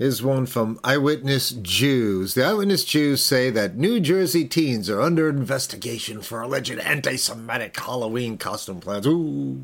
Here's one from Eyewitness Jews. The Eyewitness Jews say that New Jersey teens are under investigation for alleged anti-Semitic Halloween costume plans. Ooh.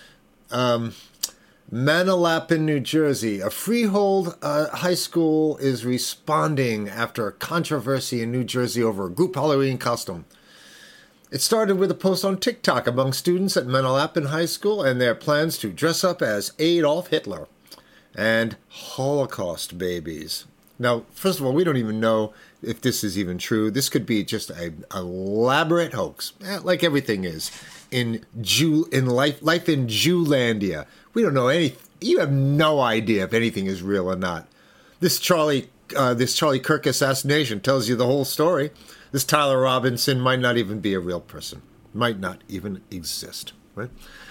Manalapan, New Jersey. A Freehold high school is responding after a controversy in New Jersey over a group Halloween costume. It started with a post on TikTok among students at Manalapan High School and their plans to dress up as Adolf Hitler and Holocaust babies. Now, first of all, we don't even know if this is even true. This could be just an elaborate hoax, like everything is in life in Jewlandia. We don't know anything. You have no idea if anything is real or not. This Charlie Kirk assassination tells you the whole story. This Tyler Robinson might not even be a real person. Might not even exist. Right?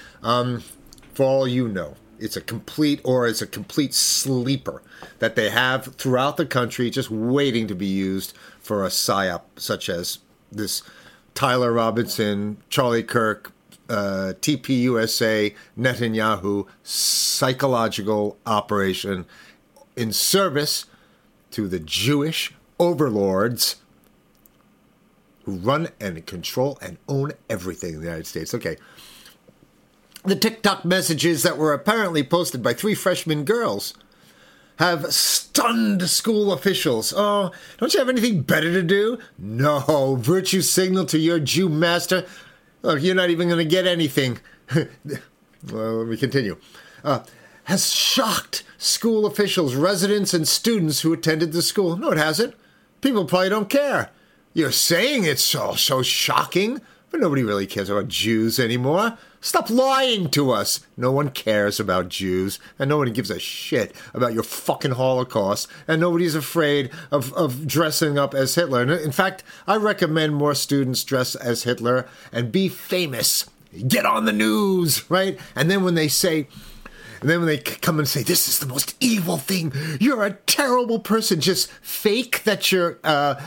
For all you know, it's a complete sleeper that they have throughout the country just waiting to be used for a psyop such as this Tyler Robinson, Charlie Kirk, TPUSA, Netanyahu psychological operation in service to the Jewish overlords who run and control and own everything in the United States. Okay. The TikTok messages that were apparently posted by 3 freshman girls have stunned school officials. Oh, don't you have anything better to do? No, virtue signal to your Jew master. Look, you're not even going to get anything. Well, let me continue. Has shocked school officials, residents, and students who attended the school. No, it hasn't. People probably don't care. You're saying it's so shocking, but nobody really cares about Jews anymore. Stop lying to us. No one cares about Jews, and nobody gives a shit about your fucking Holocaust, and nobody's afraid of dressing up as Hitler. In fact, I recommend more students dress as Hitler and be famous. Get on the news, right? And then when they come and say, this is the most evil thing, you're a terrible person, just fake that you're,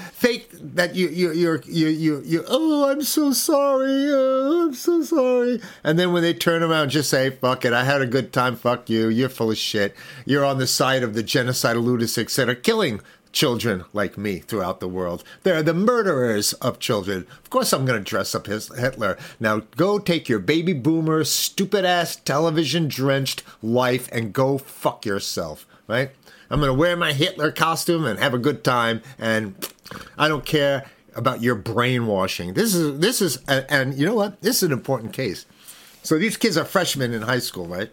oh, I'm so sorry. And then when they turn around, just say, fuck it, I had a good time, fuck you, you're full of shit. You're on the side of the genocidal lunatics that are killing children like me throughout the world. They're the murderers of children. Of course I'm going to dress up as Hitler. Now go take your baby boomer, stupid-ass, television-drenched life and go fuck yourself, right? I'm going to wear my Hitler costume and have a good time, and I don't care about your brainwashing. This is, and you know what? This is an important case. So these kids are freshmen in high school, right?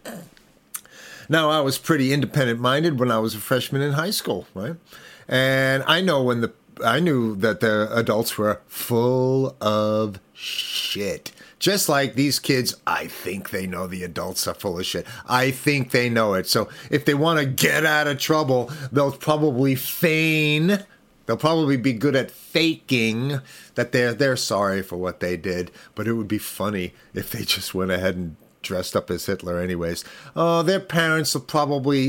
Now, I was pretty independent-minded when I was a freshman in high school, right? And I knew that the adults were full of shit. Just like these kids, I think they know the adults are full of shit. I think they know it. So if they want to get out of trouble, they'll probably feign. They'll probably be good at faking that they're sorry for what they did. But it would be funny if they just went ahead and dressed up as Hitler anyways. Oh, their parents will probably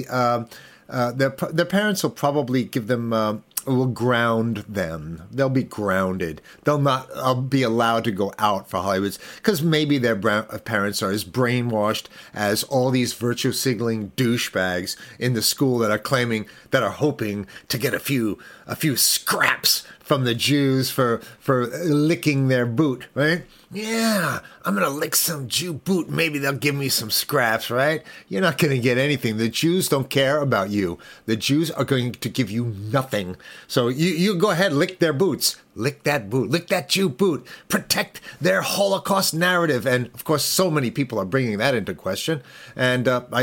their parents will probably give them will ground them. They'll be grounded. They'll not be allowed to go out for Hollywoods because maybe their parents are as brainwashed as all these virtue signaling douchebags in the school that are hoping to get a few scraps from the Jews for licking their boot, right? Yeah, I'm going to lick some Jew boot. Maybe they'll give me some scraps, right? You're not going to get anything. The Jews don't care about you. The Jews are going to give you nothing. So you go ahead, lick their boots. Lick that boot. Lick that Jew boot. Protect their Holocaust narrative. And, of course, so many people are bringing that into question. And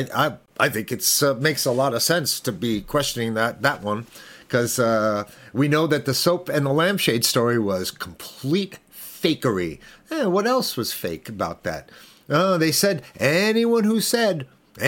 I think it makes a lot of sense to be questioning that one. Because we know that the soap and the lampshade story was complete fakery. What else was fake about that? They said anyone who said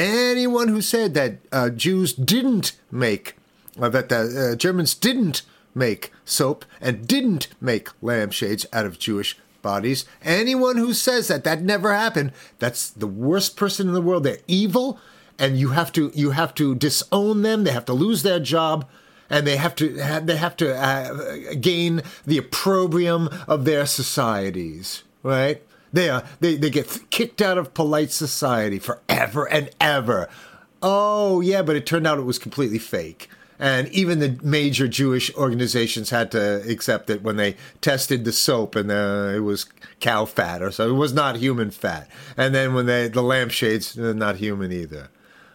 that Jews didn't make, that the Germans didn't make soap and didn't make lampshades out of Jewish bodies, anyone who says that never happened, that's the worst person in the world. They're evil, and you have to disown them. They have to lose their job. And they have to gain the opprobrium of their societies, right? They get kicked out of polite society forever and ever. Oh yeah, but it turned out it was completely fake. And even the major Jewish organizations had to accept it when they tested the soap, and it was cow fat, or so it was not human fat. And then when the lampshades, not human either.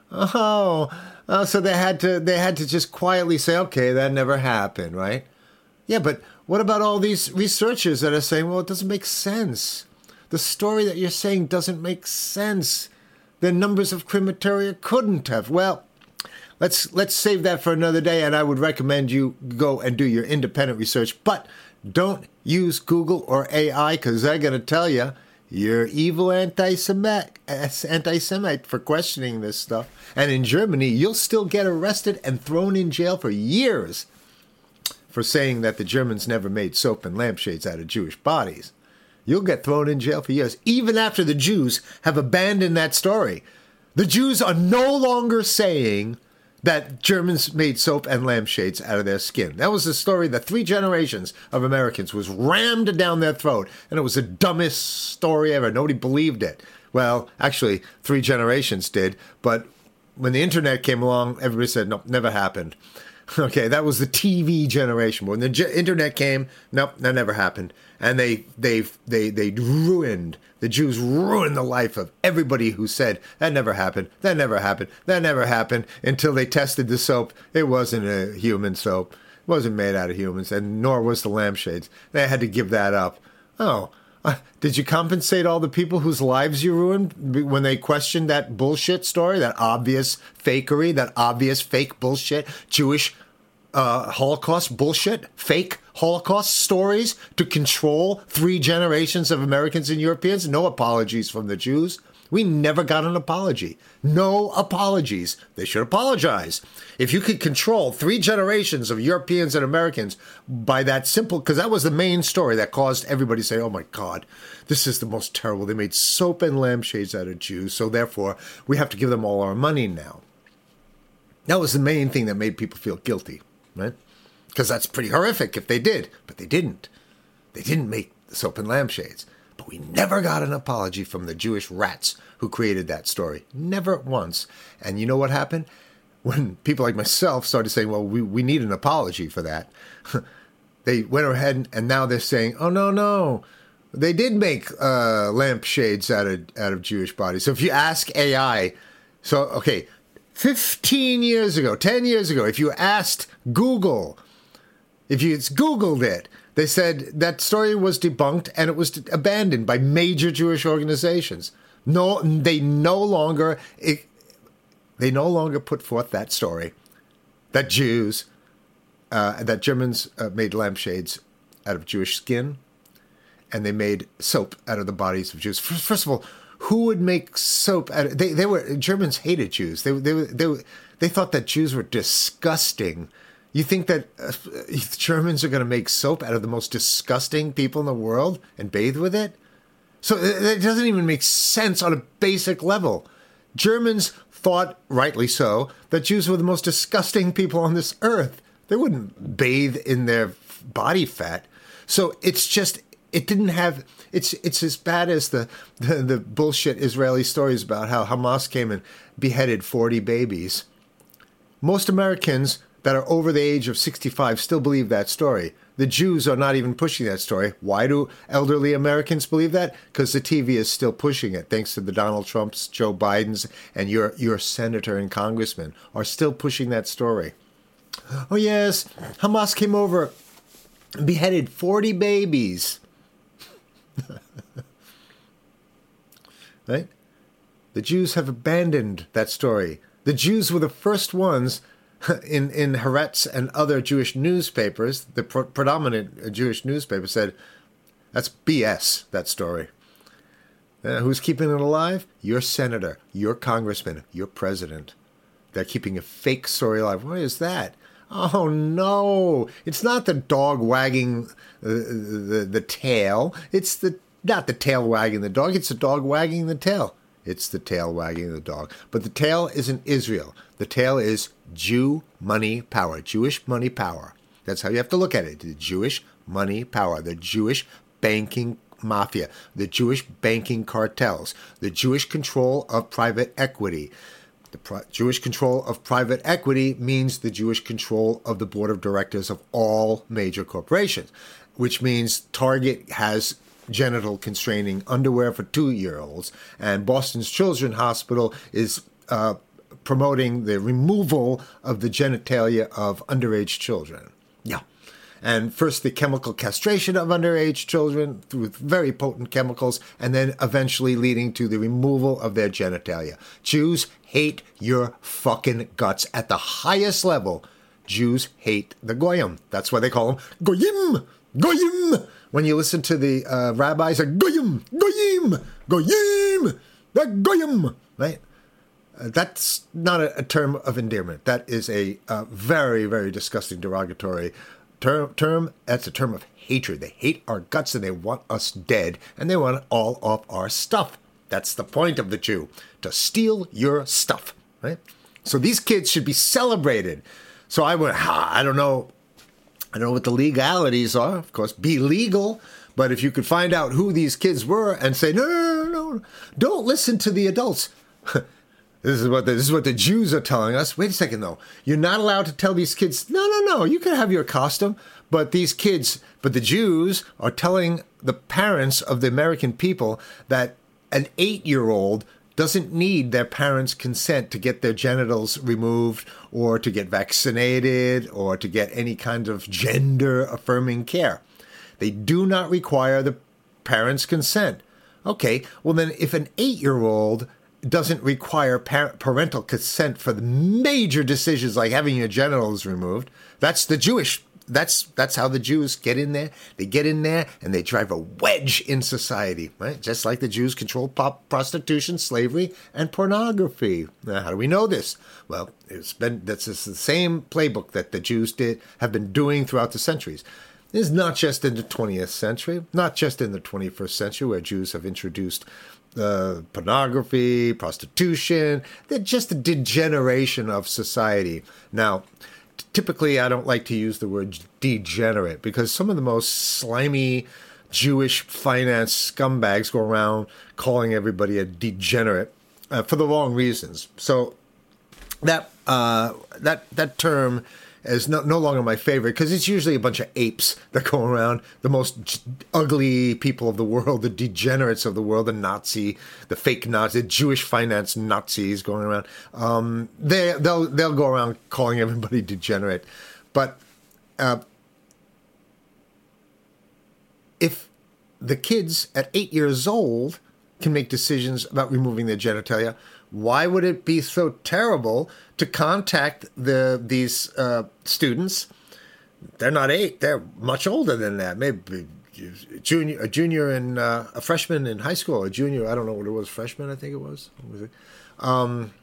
So they had to just quietly say, okay, that never happened, right? Yeah, but what about all these researchers that are saying, well, it doesn't make sense. The story that you're saying doesn't make sense. The numbers of crematoria couldn't have. Well, let's save that for another day, and I would recommend you go and do your independent research. But don't use Google or AI, because they're going to tell you you're evil anti-Semite for questioning this stuff. And in Germany, you'll still get arrested and thrown in jail for years for saying that the Germans never made soap and lampshades out of Jewish bodies. You'll get thrown in jail for years, even after the Jews have abandoned that story. The Jews are no longer saying that Germans made soap and lampshades out of their skin. That was the story that 3 generations of Americans was rammed down their throat, and it was the dumbest story ever. Nobody believed it. Well, actually, 3 generations did, but when the internet came along, everybody said, nope, never happened. Okay, that was the TV generation. When the internet came, nope, that never happened. And they ruined, the Jews ruined the life of everybody who said, that never happened, that never happened, that never happened, until they tested the soap. It wasn't a human soap. It wasn't made out of humans, and nor was the lampshades. They had to give that up. Did you compensate all the people whose lives you ruined when they questioned that bullshit story, that obvious fakery, that obvious fake bullshit, Jewish Holocaust bullshit, fake Holocaust stories to control 3 generations of Americans and Europeans? No apologies from the Jews. We never got an apology. No apologies. They should apologize. If you could control 3 generations of Europeans and Americans by that simple, because that was the main story that caused everybody to say, oh my God, this is the most terrible. They made soap and lampshades out of Jews, so therefore we have to give them all our money now. That was the main thing that made people feel guilty, right? Because that's pretty horrific if they did, but they didn't. They didn't make the soap and lampshades. But we never got an apology from the Jewish rats who created that story. Never once. And you know what happened? When people like myself started saying, well, we need an apology for that, they went ahead and now they're saying, oh, no. They did make lampshades out of Jewish bodies. So if you ask AI, 15 years ago, 10 years ago, if you asked Google, if you Googled it, they said that story was debunked and it was abandoned by major Jewish organizations. No, they no longer put forth that story that Germans made lampshades out of Jewish skin, and they made soap out of the bodies of Jews. First of all, who would make soap out of, Germans hated Jews. They thought that Jews were disgusting. You think that Germans are going to make soap out of the most disgusting people in the world and bathe with it? So it doesn't even make sense on a basic level. Germans thought, rightly so, that Jews were the most disgusting people on this earth. They wouldn't bathe in their body fat. So it's just, it's as bad as the bullshit Israeli stories about how Hamas came and beheaded 40 babies. Most Americans that are over the age of 65 still believe that story. The Jews are not even pushing that story. Why do elderly Americans believe that? Because the TV is still pushing it, thanks to the Donald Trumps, Joe Bidens, and your senator and congressman are still pushing that story. Oh yes, Hamas came over and beheaded 40 babies. Right? The Jews have abandoned that story. The Jews were the first ones in Haaretz and other Jewish newspapers, the predominant Jewish newspaper said, that's BS, that story. Who's keeping it alive? Your senator, your congressman, your president. They're keeping a fake story alive. What is that? Oh, no. It's not the dog wagging the tail. It's not the tail wagging the dog. It's the dog wagging the tail. It's the tail wagging the dog. But the tail isn't Israel. The tail is Jew money power, Jewish money power. That's how you have to look at it. The Jewish money power, the Jewish banking mafia, the Jewish banking cartels, the Jewish control of private equity. The Jewish control of private equity means the Jewish control of the board of directors of all major corporations, which means Target has genital constraining underwear for 2-year-olds, and Boston's Children's Hospital is promoting the removal of the genitalia of underage children. Yeah. And first the chemical castration of underage children with very potent chemicals, and then eventually leading to the removal of their genitalia. Jews hate your fucking guts at the highest level. Jews hate the goyim. That's why they call them goyim, goyim. When you listen to the rabbis, are goyim, goyim, goyim, the goyim, right? That's not a term of endearment. That is a very, very disgusting derogatory term. That's a term of hatred. They hate our guts and they want us dead, and they want all of our stuff. That's the point of the Jew, to steal your stuff, right? So these kids should be celebrated. So I went, I don't know what the legalities are. Of course, be legal. But if you could find out who these kids were and say, no, don't listen to the adults. This is what the Jews are telling us. Wait a second, though. You're not allowed to tell these kids, no, you can have your costume. But the Jews are telling the parents of the American people that an 8-year-old doesn't need their parents' consent to get their genitals removed or to get vaccinated or to get any kind of gender-affirming care. They do not require the parents' consent. Okay, well then if an 8-year-old doesn't require parental consent for the major decisions like having your genitals removed, that's how the Jews get in there. They get in there and they drive a wedge in society, right? Just like the Jews control prostitution, slavery, and pornography. Now, how do we know this? Well, that's the same playbook that the Jews have been doing throughout the centuries. This is not just in the 20th century, not just in the 21st century where Jews have introduced pornography, prostitution. They're just a degeneration of society. Now, typically, I don't like to use the word degenerate because some of the most slimy Jewish finance scumbags go around calling everybody a degenerate for the wrong reasons. So that term is no longer my favorite because it's usually a bunch of apes that go around, the most ugly people of the world, the degenerates of the world, the fake Nazi, the Jewish finance Nazis going around. They'll go around calling everybody degenerate. But if the kids at 8 years old can make decisions about removing their genitalia, why would it be so terrible to contact these students? They're not 8; they're much older than that. Maybe a junior and a freshman in high school, a junior. I don't know what it was. Freshman, I think it was. What was it?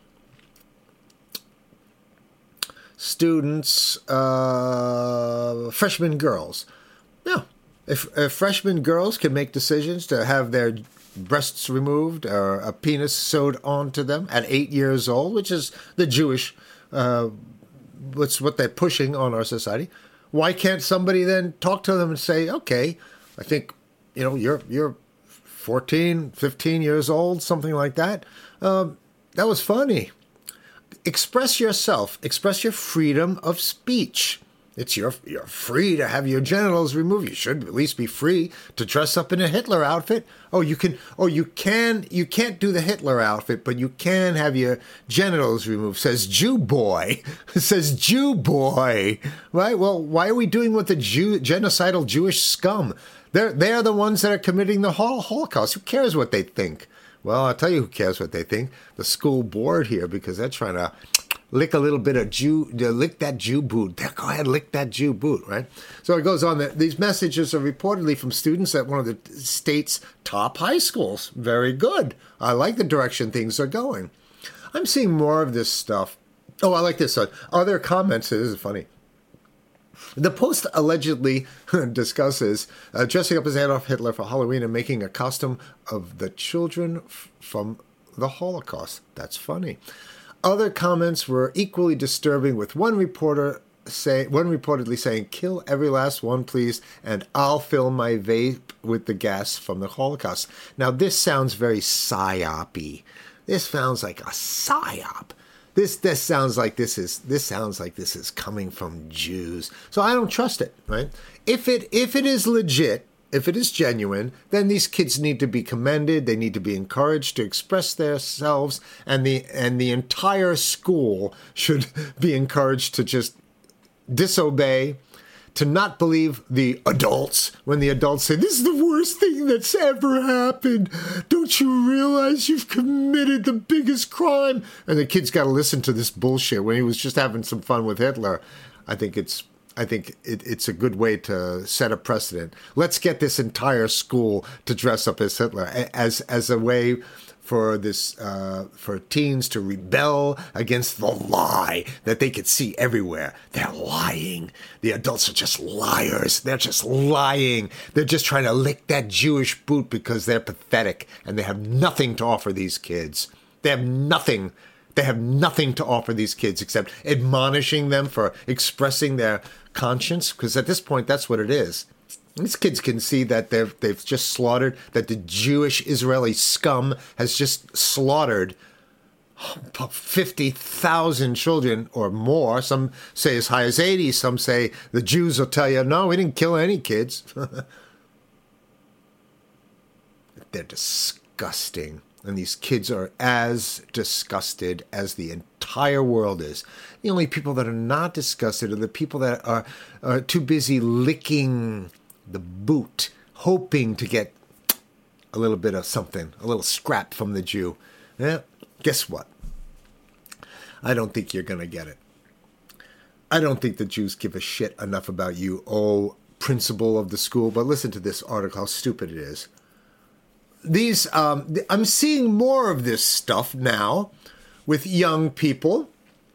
Students, freshman girls. Yeah, if freshman girls can make decisions to have their breasts removed or a penis sewed onto them at 8 years old, which is the Jewish, what they're pushing on our society. Why can't somebody then talk to them and say, okay, I think, you're 14, 15 years old, something like that. That was funny. Express yourself. Express your freedom of speech. You're free to have your genitals removed. You should at least be free to dress up in a Hitler outfit. You can't do the Hitler outfit, but you can have your genitals removed, says Jew boy. Says Jew boy. Right? Well, why are we doing with the genocidal Jewish scum? They're the ones that are committing the Holocaust. Who cares what they think? Well, I'll tell you who cares what they think. The school board here, because they're trying to lick a little bit of lick that Jew boot. Go ahead, lick that Jew boot, right? So it goes on that these messages are reportedly from students at one of the state's top high schools. Very good. I like the direction things are going. I'm seeing more of this stuff. Oh, I like this. Other comments. This is funny. The Post allegedly discusses dressing up as Adolf Hitler for Halloween and making a costume of the children from the Holocaust. That's funny. Other comments were equally disturbing, with one reportedly saying, "Kill every last one, please, and I'll fill my vape with the gas from the Holocaust." Now, this sounds very psyop-y. This sounds like a psyop. This sounds like this is coming from Jews. So I don't trust it, right? If it is legit, if it is genuine, then these kids need to be commended. They need to be encouraged to express themselves, and the entire school should be encouraged to just disobey, to not believe the adults when the adults say, this is the worst thing that's ever happened. Don't you realize you've committed the biggest crime? And the kid's got to listen to this bullshit when he was just having some fun with Hitler. I think it's a good way to set a precedent. Let's get this entire school to dress up as Hitler as a way for for teens to rebel against the lie that they could see everywhere. They're lying. The adults are just liars. They're just lying. They're just trying to lick that Jewish boot because they're pathetic and they have nothing to offer these kids. They have nothing. They have nothing to offer these kids except admonishing them for expressing their conscience, because at this point, that's what it is. These kids can see that they've just slaughtered, that the Jewish Israeli scum has just slaughtered 50,000 children or more. Some say as high as 80. Some say the Jews will tell you, no, we didn't kill any kids. They're disgusting. And these kids are as disgusted as the entire world is. The only people that are not disgusted are the people that are too busy licking the boot, hoping to get a little bit of something, a little scrap from the Jew. Yeah, guess what? I don't think you're going to get it. I don't think the Jews give a shit enough about you, principal of the school. But listen to this article, how stupid it is. I'm seeing more of this stuff now with young people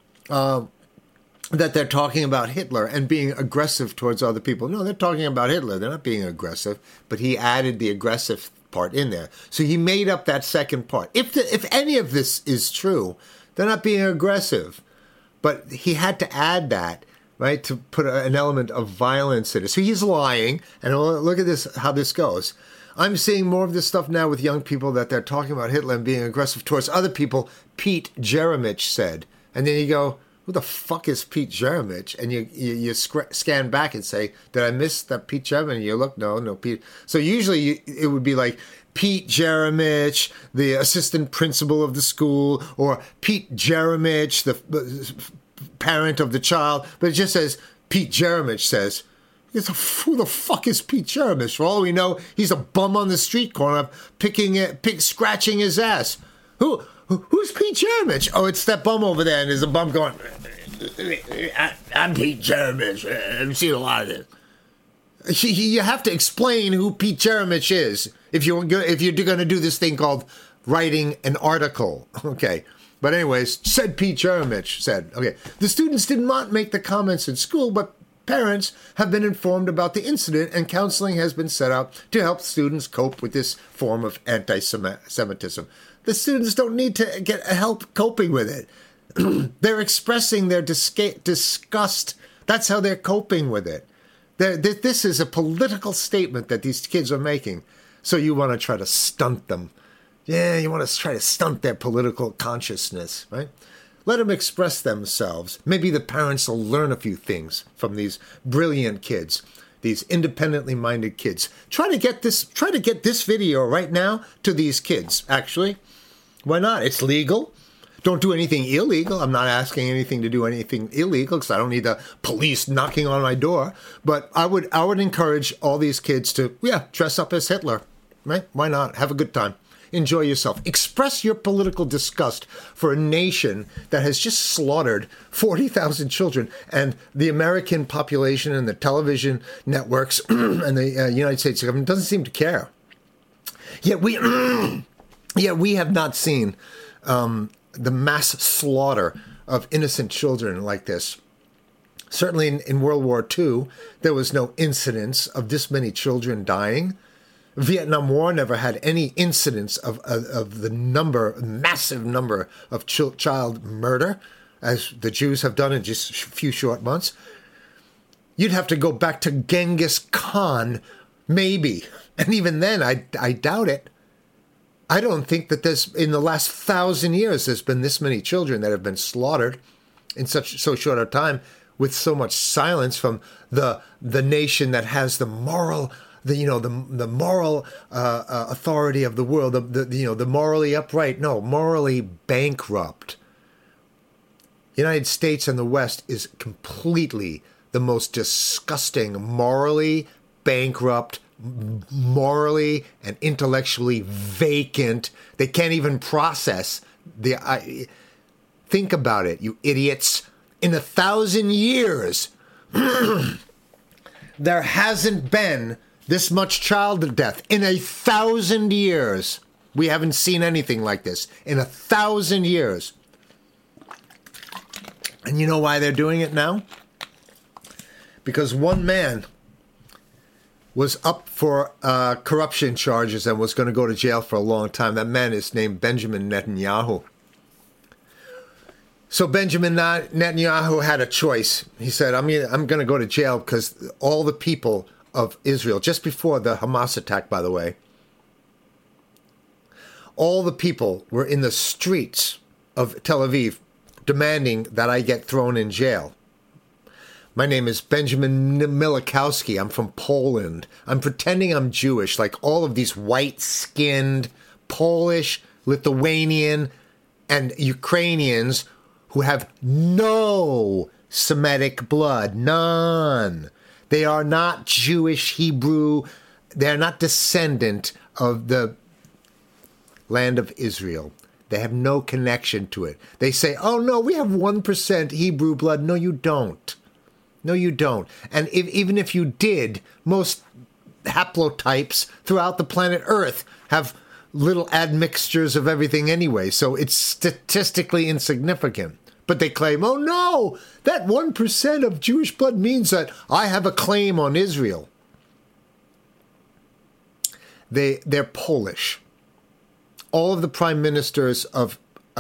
that they're talking about Hitler and being aggressive towards other people. No, they're talking about Hitler. They're not being aggressive, but he added the aggressive part in there. So he made up that second part. If any of this is true, they're not being aggressive, but he had to add that, right, to put an element of violence in it. So he's lying, and look at this, how this goes. I'm seeing more of this stuff now with young people that they're talking about Hitler and being aggressive towards other people, Pete Jeremic said. And then you go, who the fuck is Pete Jeremic? And you scan back and say, did I miss that Pete Jeremic? And you look, no, Pete. So usually it would be like Pete Jeremic, the assistant principal of the school, or Pete Jeremic, the parent of the child. But it just says, Pete Jeremic says. Who the fuck is Pete Jeremic? For all we know, he's a bum on the street corner, scratching his ass. Who's Pete Jeremic? Oh, it's that bum over there, and there's a bum going, I'm Pete Jeremic. I've seen a lot of this. You have to explain who Pete Jeremic is if you're going to do this thing called writing an article. Okay. But anyways, said Pete Jeremic, said, okay, the students did not make the comments in school, but parents have been informed about the incident, and counseling has been set up to help students cope with this form of anti-Semitism. The students don't need to get help coping with it. They're expressing their disgust. That's how they're coping with it. This is a political statement that these kids are making. So you want to try to stunt them. Yeah, you want to try to stunt their political consciousness, right? Let them express themselves. Maybe the parents will learn a few things from these brilliant kids, these independently minded kids. Try to get this video right now to these kids, actually. Why not? It's legal. Don't do anything illegal. I'm not asking anything to do anything illegal because I don't need the police knocking on my door. But I would encourage all these kids to, dress up as Hitler, right? Why not? Have a good time. Enjoy yourself. Express your political disgust for a nation that has just slaughtered 40,000 children, and the American population and the television networks and the United States government doesn't seem to care. Yet we have not seen the mass slaughter of innocent children like this. Certainly in World War II, there was no incidence of this many children dying. Vietnam War never had any incidents of the massive number of child murder, as the Jews have done in just a few short months. You'd have to go back to Genghis Khan, maybe. And even then, I doubt it. I don't think that in the last 1,000 years, there's been this many children that have been slaughtered in so short a time, with so much silence from the nation that has the moral, the moral authority of the world, the morally upright, no, morally bankrupt. United States and the West is completely the most disgusting, morally bankrupt, morally and intellectually vacant. They can't even process think about it, you idiots. In 1,000 years, there hasn't been this much child death. In 1,000 years, we haven't seen anything like this. In 1,000 years. And you know why they're doing it now? Because one man was up for corruption charges and was going to go to jail for a long time. That man is named Benjamin Netanyahu. So Benjamin Netanyahu had a choice. He said, I'm going to go to jail because all the people of Israel, just before the Hamas attack, by the way, all the people were in the streets of Tel Aviv demanding that I get thrown in jail. My name is Benjamin Milikowski. I'm from Poland. I'm pretending I'm Jewish, like all of these white-skinned Polish, Lithuanian, and Ukrainians who have no Semitic blood. None. They are not Jewish, Hebrew. They're not descendant of the land of Israel. They have no connection to it. They say, oh, no, we have 1% Hebrew blood. No, you don't. No, you don't. And even if you did, most haplotypes throughout the planet Earth have little admixtures of everything anyway, so it's statistically insignificant. But they claim, oh no, that 1% of Jewish blood means that I have a claim on Israel. They're Polish. All of the prime ministers of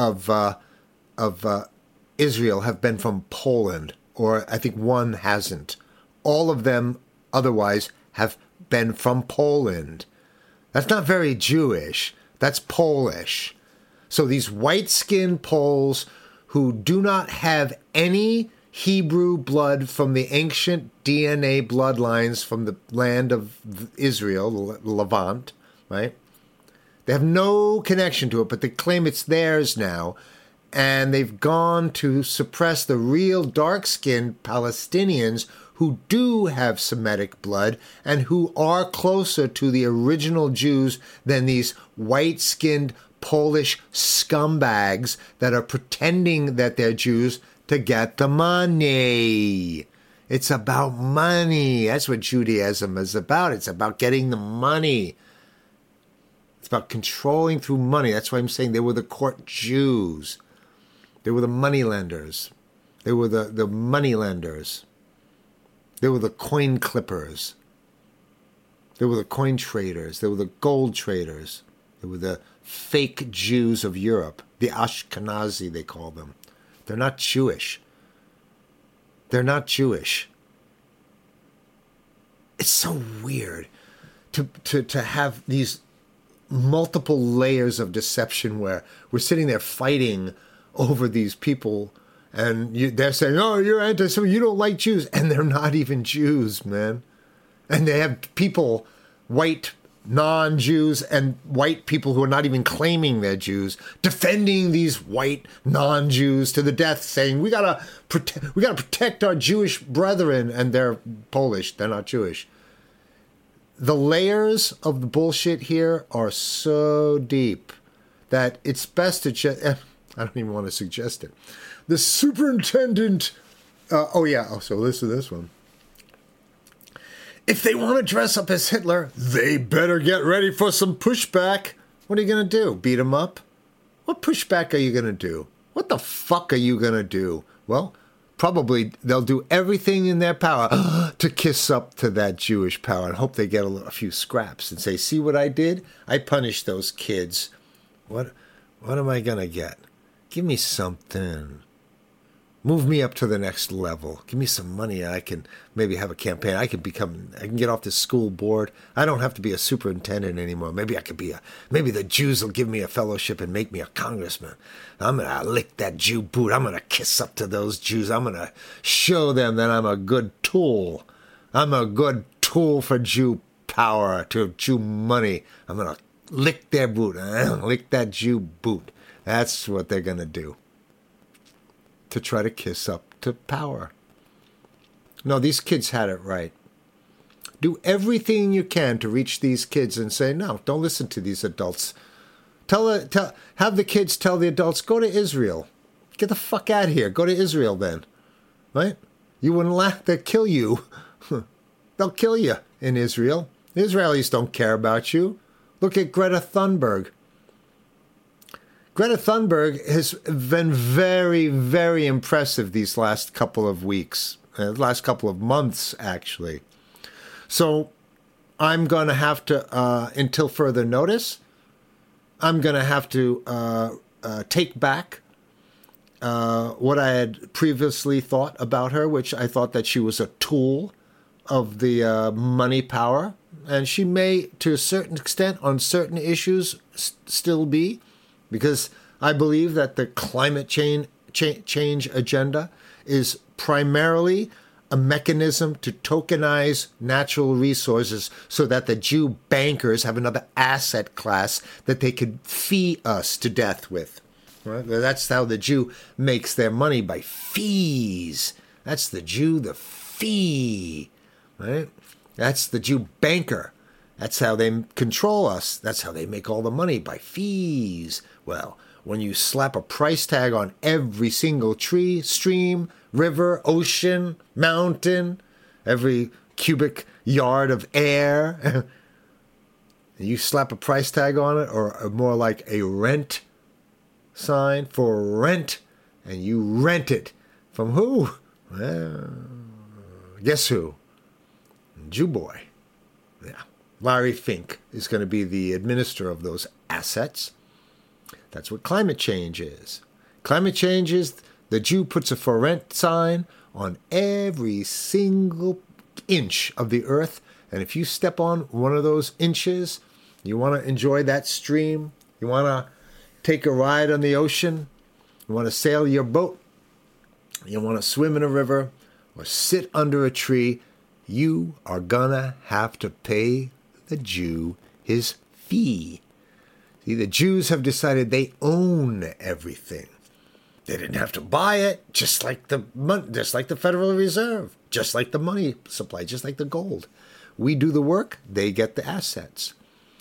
Israel have been from Poland, or I think one hasn't. All of them otherwise have been from Poland. That's not very Jewish. That's Polish. So these white-skinned Poles who do not have any Hebrew blood from the ancient DNA bloodlines from the land of Israel, the Levant, right? They have no connection to it, but they claim it's theirs now. And they've gone to suppress the real dark-skinned Palestinians who do have Semitic blood and who are closer to the original Jews than these white-skinned Polish scumbags that are pretending that they're Jews to get the money. It's about money. That's what Judaism is about. It's about getting the money. It's about controlling through money. That's why I'm saying they were the court Jews. They were the moneylenders. They were the moneylenders. They were the coin clippers. They were the coin traders. They were the gold traders. They were the fake Jews of Europe. The Ashkenazi, they call them. They're not Jewish. They're not Jewish. It's so weird to have these multiple layers of deception where we're sitting there fighting over these people and they're saying, oh, you're anti-Semitic, you don't like Jews. And they're not even Jews, man. And they have people, white non-Jews and white people who are not even claiming they're Jews, defending these white non-Jews to the death, saying we gotta protect our Jewish brethren, and they're Polish, they're not Jewish. The layers of the bullshit here are so deep that it's best to just, I don't even want to suggest it. The superintendent, so listen to this one. If they want to dress up as Hitler, they better get ready for some pushback. What are you going to do? Beat him up? What pushback are you going to do? What the fuck are you going to do? Well, probably they'll do everything in their power to kiss up to that Jewish power and hope they get a few scraps and say, see what I did? I punished those kids. What am I going to get? Give me something. Move me up to the next level. Give me some money. I can maybe have a campaign. I can get off this school board. I don't have to be a superintendent anymore. Maybe maybe the Jews will give me a fellowship and make me a congressman. I'm going to lick that Jew boot. I'm going to kiss up to those Jews. I'm going to show them that I'm a good tool. I'm a good tool for Jew power, to Jew money. I'm going to lick their boot. Lick that Jew boot. That's what they're going to do. To try to kiss up to power. No, these kids had it right. Do everything you can to reach these kids and say, no, don't listen to these adults. Have the kids tell the adults, go to Israel. Get the fuck out of here. Go to Israel then. Right? You wouldn't laugh. They'll kill you. They'll kill you in Israel. The Israelis don't care about you. Look at Greta Thunberg. Greta Thunberg has been very, very impressive these last couple of weeks, last couple of months, actually. So I'm going to have to, until further notice, I'm going to have to take back what I had previously thought about her, which I thought that she was a tool of the money power. And she may, to a certain extent, on certain issues, still be. Because I believe that the climate change agenda is primarily a mechanism to tokenize natural resources so that the Jew bankers have another asset class that they could fee us to death with. Right? That's how the Jew makes their money, by fees. That's the Jew, the fee. Right? That's the Jew banker. That's how they control us. That's how they make all the money, by fees. Well, when you slap a price tag on every single tree, stream, river, ocean, mountain, every cubic yard of air, you slap a price tag on it, or more like a rent sign for rent, and you rent it from who? Well, guess who? Jew boy. Yeah. Larry Fink is going to be the administrator of those assets. That's what climate change is. Climate change is the Jew puts a for rent sign on every single inch of the earth. And if you step on one of those inches, you want to enjoy that stream, you want to take a ride on the ocean, you want to sail your boat, you want to swim in a river, or sit under a tree, you are gonna have to pay the Jew his fee. See, the Jews have decided they own everything. They didn't have to buy it, just like the Federal Reserve, just like the money supply, just like the gold. We do the work, they get the assets.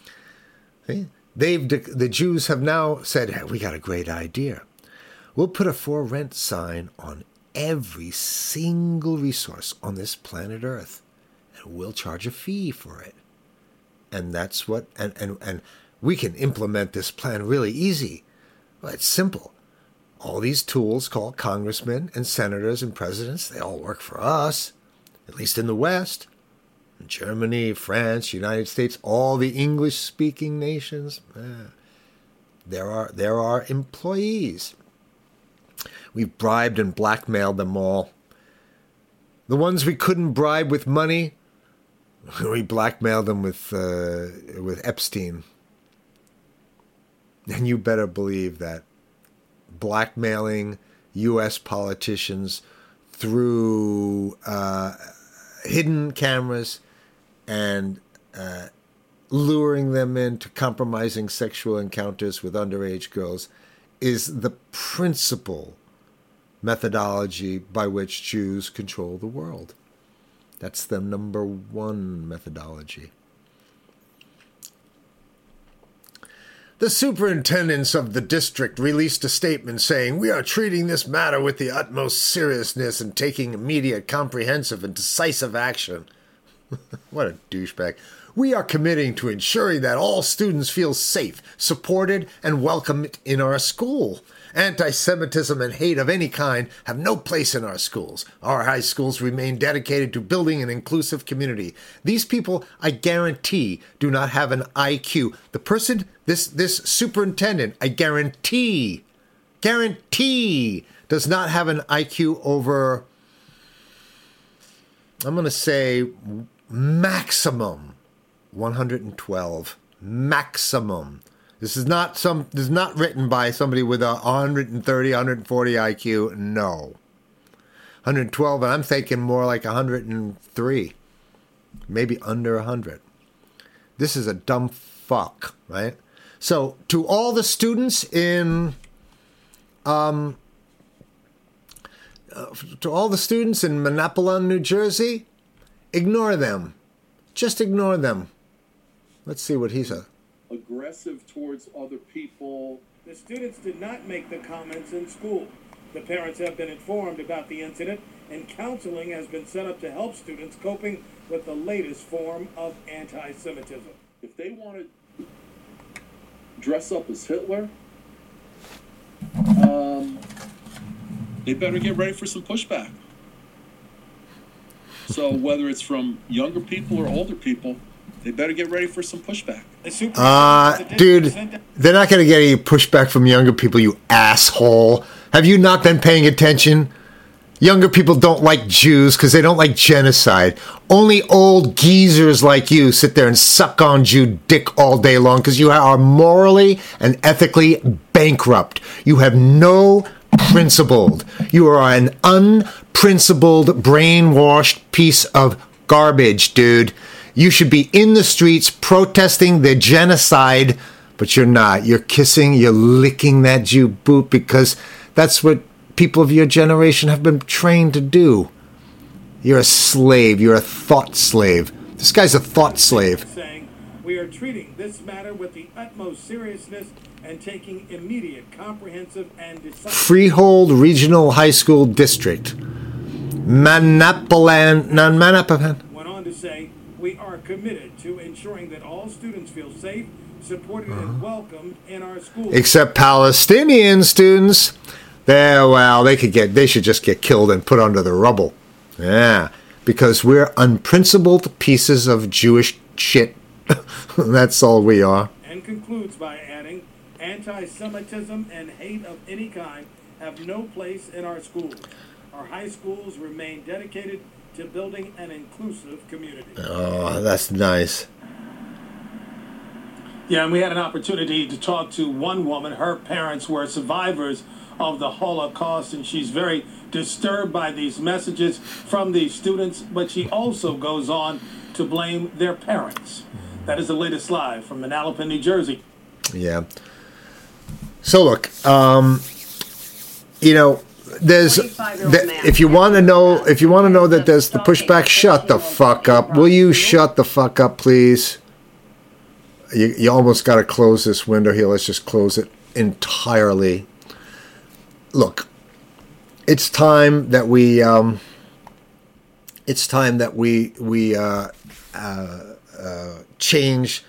See? The Jews have now said, hey, we got a great idea. We'll put a for rent sign on every single resource on this planet Earth, and we'll charge a fee for it. And that's what, and we can implement this plan really easy. Well, it's simple. All these tools called congressmen and senators and presidents, they all work for us, at least in the West. In Germany, France, United States, all the English-speaking nations, there are employees. We've bribed and blackmailed them all. The ones we couldn't bribe with money, we blackmailed them with Epstein. And you better believe that blackmailing U.S. politicians through hidden cameras and luring them into compromising sexual encounters with underage girls is the principal methodology by which Jews control the world. That's the number one methodology. The superintendents of the district released a statement saying, "We are treating this matter with the utmost seriousness and taking immediate, comprehensive, and decisive action." What a douchebag. "We are committing to ensuring that all students feel safe, supported, and welcomed in our school. Anti-Semitism and hate of any kind have no place in our schools. Our high schools remain dedicated to building an inclusive community." These people, I guarantee, do not have an IQ. The person, this superintendent, I guarantee, does not have an IQ over, I'm going to say maximum 112. Maximum. This is not written by somebody with a 130, 140 IQ. No. 112, and I'm thinking more like 103. Maybe under 100. This is a dumb fuck, right? So, to all the students in Manalapan, New Jersey, ignore them. Just ignore them. Let's see what he said. Aggressive towards other people. The students did not make the comments in school. The parents have been informed about the incident, and counseling has been set up to help students coping with the latest form of anti-Semitism. If they want to dress up as Hitler, they better get ready for some pushback. So whether it's from younger people or older people, they better get ready for some pushback. Dude, they're not going to get any pushback from younger people, you asshole. Have you not been paying attention? Younger people don't like Jews because they don't like genocide. Only old geezers like you sit there and suck on Jew dick all day long because you are morally and ethically bankrupt. You have no principled. You are an unprincipled, brainwashed piece of garbage, dude. You should be in the streets protesting the genocide, but you're not. You're licking that Jew boot because that's what people of your generation have been trained to do. You're a slave. You're a thought slave. This guy's a thought slave. Saying we are treating this matter with the utmost seriousness and taking immediate, comprehensive, and decisive. Freehold Regional High School District. Manalapan. Went on to say, we are committed to ensuring that all students feel safe, supported, and welcomed in our schools. Except Palestinian students. They should just get killed and put under the rubble. Yeah, because we're unprincipled pieces of Jewish shit. That's all we are. And concludes by adding, anti-Semitism and hate of any kind have no place in our schools. Our high schools remain dedicated to building an inclusive community. Oh, that's nice. Yeah, and we had an opportunity to talk to one woman. Her parents were survivors of the Holocaust, and she's very disturbed by these messages from these students, but she also goes on to blame their parents. That is the latest live from Manalapan, New Jersey. Yeah. So look, there's if you want to know that there's the pushback, shut the fuck up. Will you shut the fuck up, please? You almost got to close this window here. Let's just close it entirely. Look, it's time that we change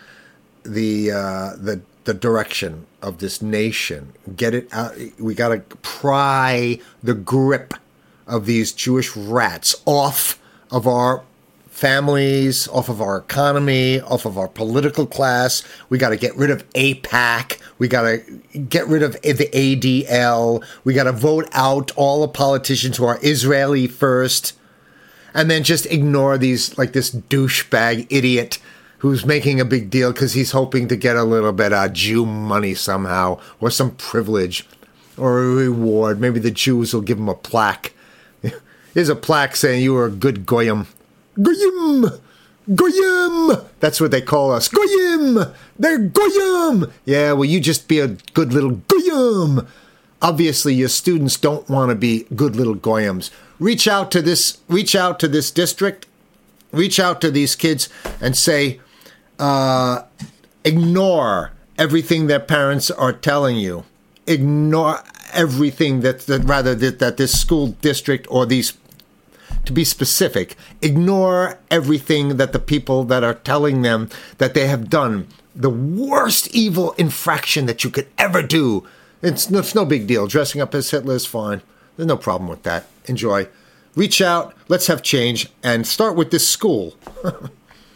the direction of this nation. Get it out. We got to pry the grip of these Jewish rats off of our families, off of our economy, off of our political class. We got to get rid of AIPAC. We got to get rid of the ADL. We got to vote out all the politicians who are Israeli first. And then just ignore these, like this douchebag idiot who's making a big deal because he's hoping to get a little bit of Jew money somehow, or some privilege, or a reward. Maybe the Jews will give him a plaque. Here's a plaque saying you were a good goyim. Goyim! Goyim! That's what they call us. Goyim! They're goyim! Yeah, well, you just be a good little goyim. Obviously, your students don't want to be good little goyims. Reach out to this district. Reach out to these kids and say, ignore everything their parents are telling you. Ignore everything that this school district or these, to be specific, ignore everything that the people that are telling them that they have done the worst evil infraction that you could ever do. It's no big deal. Dressing up as Hitler is fine. There's no problem with that. Enjoy. Reach out. Let's have change. And start with this school.